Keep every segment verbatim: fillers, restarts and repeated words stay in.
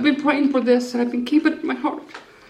I've been praying for this and I've been keeping it in my heart.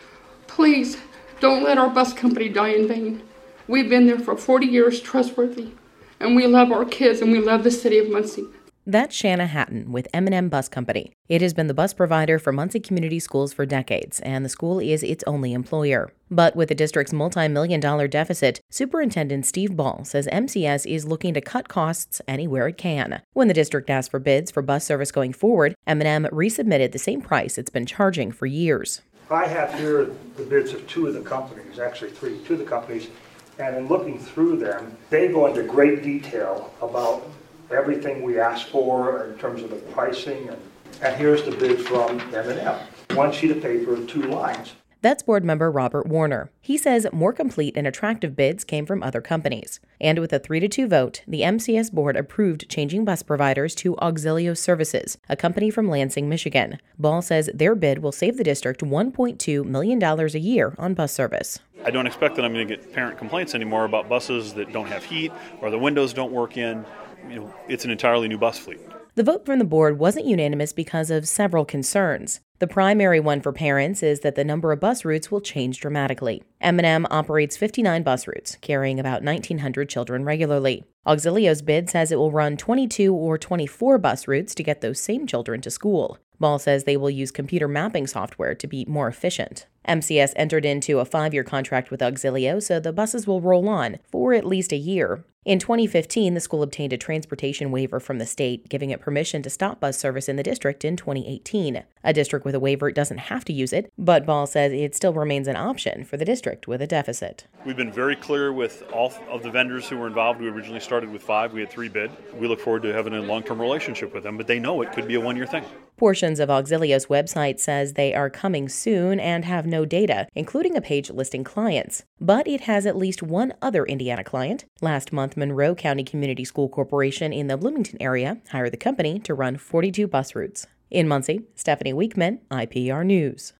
Please don't let our bus company die in vain. We've been there for forty years, trustworthy, and we love our kids and we love the city of Muncie. That's Shanna Hatton with M and M Bus Company. It has been the bus provider for Muncie Community Schools for decades, and the school is its only employer. But with the district's multi-million dollar deficit, Superintendent Steve Ball says M C S is looking to cut costs anywhere it can. When the district asked for bids for bus service going forward, M and M resubmitted the same price it's been charging for years. I have here the bids of two of the companies, actually three, two of the companies, and in looking through them, they go into great detail about everything we asked for in terms of the pricing, and, and here's the bid from M and M. One sheet of paper, two lines. That's board member Robert Warner. He says more complete and attractive bids came from other companies. And with a three to two vote, the M C S board approved changing bus providers to Auxilio Services, a company from Lansing, Michigan. Ball says their bid will save the district one point two million dollars a year on bus service. I don't expect that I'm going to get parent complaints anymore about buses that don't have heat or the windows don't work in. You know, it's an entirely new bus fleet. The vote from the board wasn't unanimous because of several concerns. The primary one for parents is that the number of bus routes will change dramatically. M and M operates fifty-nine bus routes, carrying about nineteen hundred children regularly. Auxilio's bid says it will run twenty-two or twenty-four bus routes to get those same children to school. Ball says they will use computer mapping software to be more efficient. M C S entered into a five-year contract with Auxilio, so the buses will roll on for at least a year. In twenty fifteen, the school obtained a transportation waiver from the state, giving it permission to stop bus service in the district in twenty eighteen. A district with a waiver doesn't have to use it, but Ball says it still remains an option for the district with a deficit. We've been very clear with all of the vendors who were involved. We originally started with five. We had three bid. We look forward to having a long-term relationship with them, but they know it could be a one-year thing. Portions of Auxilio's website says they are coming soon and have no data, including a page listing clients. But it has at least one other Indiana client. Last month, Monroe County Community School Corporation in the Bloomington area hired the company to run forty-two bus routes. In Muncie, Stephanie Weekman, I P R News.